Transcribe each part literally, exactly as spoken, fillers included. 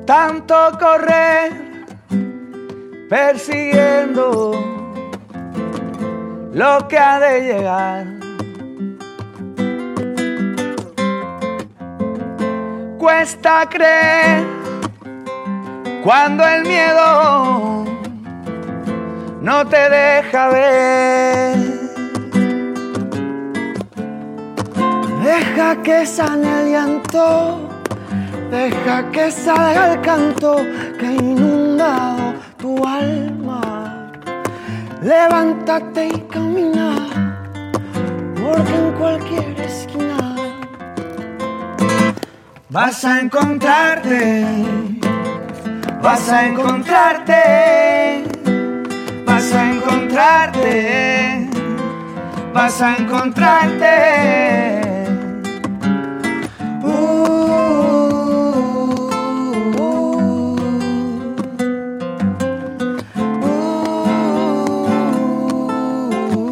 tanto correr, persiguiendo lo que ha de llegar. Cuesta creer cuando el miedo no te deja ver. Deja que sane el llanto, deja que salga el canto que ha inundado tu alma. Levántate y camina, porque en cualquier esquina vas a encontrarte, vas a encontrarte, vas a encontrarte, vas a encontrarte. Uh, uh, uh, uh.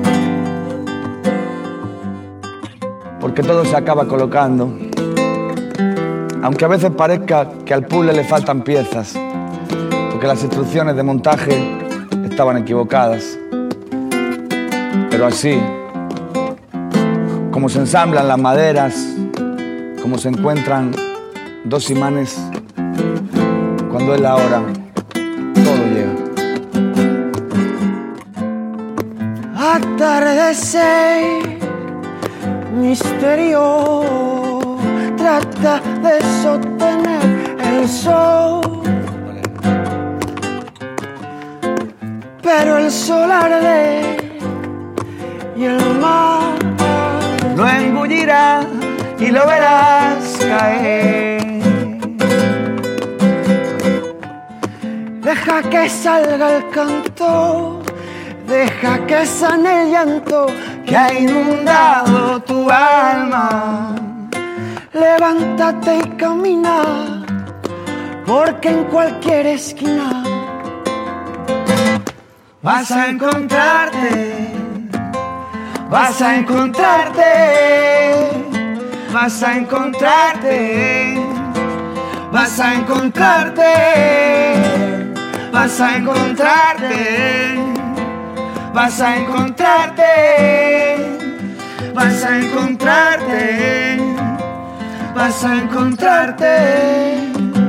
Porque todo se acaba colocando, aunque a veces parezca que al puzzle le faltan piezas, porque las instrucciones de montaje estaban equivocadas. Pero así, como se ensamblan las maderas, como se encuentran dos imanes, cuando es la hora, todo llega. Atardecer, misterio, trata de sostener el sol, pero el sol arde y el mar lo engullirá y lo verás caer. Deja que salga el canto, deja que sane el llanto que ha inundado tu alma. Levántate y camina, porque en cualquier esquina vas a encontrarte, vas a encontrarte, vas a encontrarte, vas a encontrarte, vas a encontrarte, vas a encontrarte, vas a encontrarte, vas a encontrarte.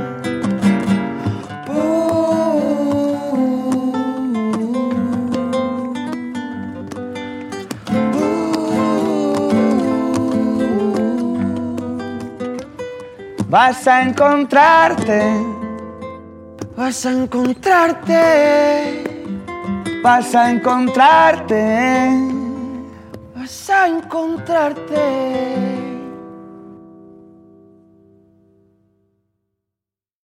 Vas a encontrarte, vas a encontrarte, vas a encontrarte, vas a encontrarte.